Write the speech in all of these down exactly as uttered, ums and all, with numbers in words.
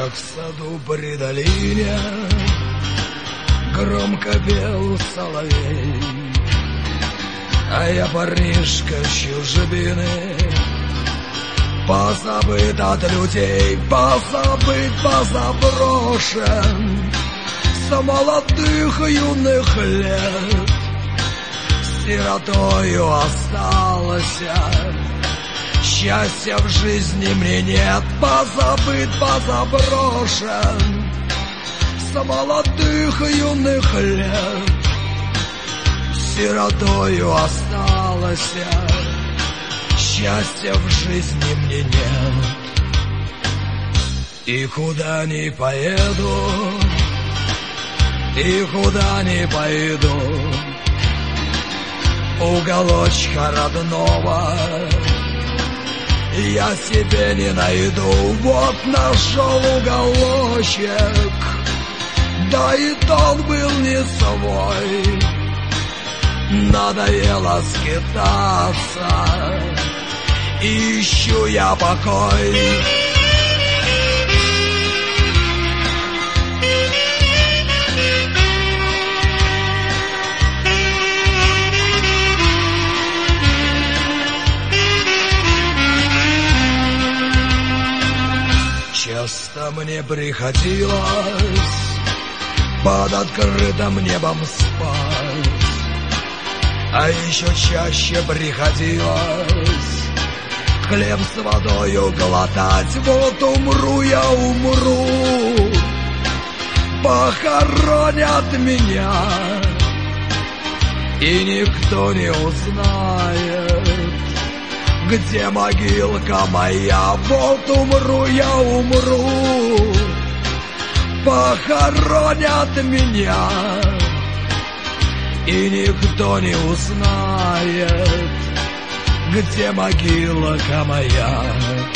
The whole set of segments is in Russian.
как в саду при долине громко пел соловей, а я парнишка с чужбины, позабыт от людей, позабыт, позаброшен с молодых юных лет. Сиротою остался, счастья в жизни мне нет, позабыт, позаброшен с молодых юных лет. Сиротою остался, счастья в жизни мне нет. И куда ни поеду, и куда ни пойду, уголочка родного я себе не найду. Вот нашел уголочек, да и тот был не свой. Надоело скитаться, ищу я покой. Часто мне приходилось под открытым небом спать, а еще чаще приходилось хлеб с водою глотать. Вот умру я, умру, похоронят меня, и никто не узнает, где могилка моя. Вот умру я, умру, похоронят меня, и никто не узнает, где могилка моя.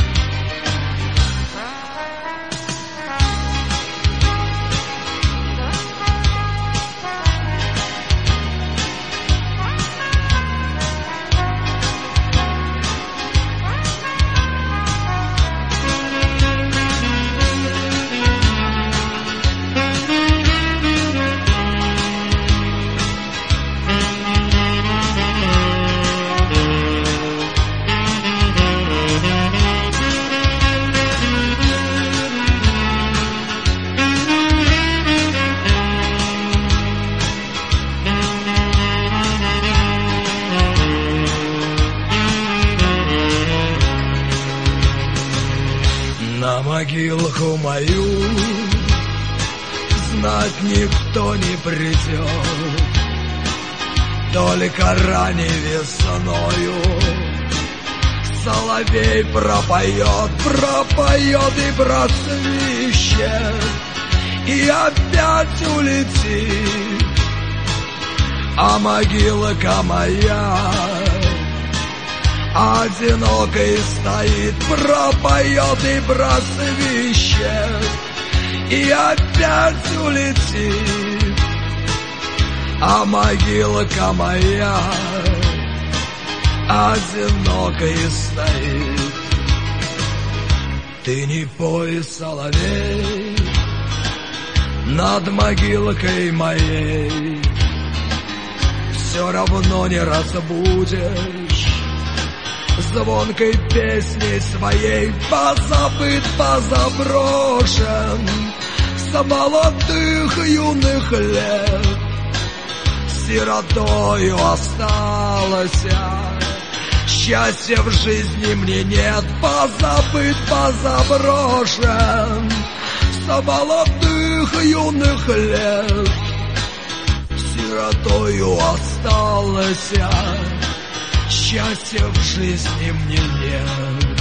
На могилку мою знать никто не придет, только ранней весною соловей пропоет, пропоет и просвищет, и опять улетит. А могилка моя одинокой стоит, пропоет и просвищет, и опять улетит. А могилка моя одинокой стоит. Ты не пой, соловей, над могилкой моей, все равно не разбудишь звонкой песней своей. Позабыт, позаброшен с молодых юных лет. Сиротою осталась, счастья в жизни мне нет. Позабыт, позаброшен с молодых юных лет. Сиротою осталась, счастья в жизни мне нет.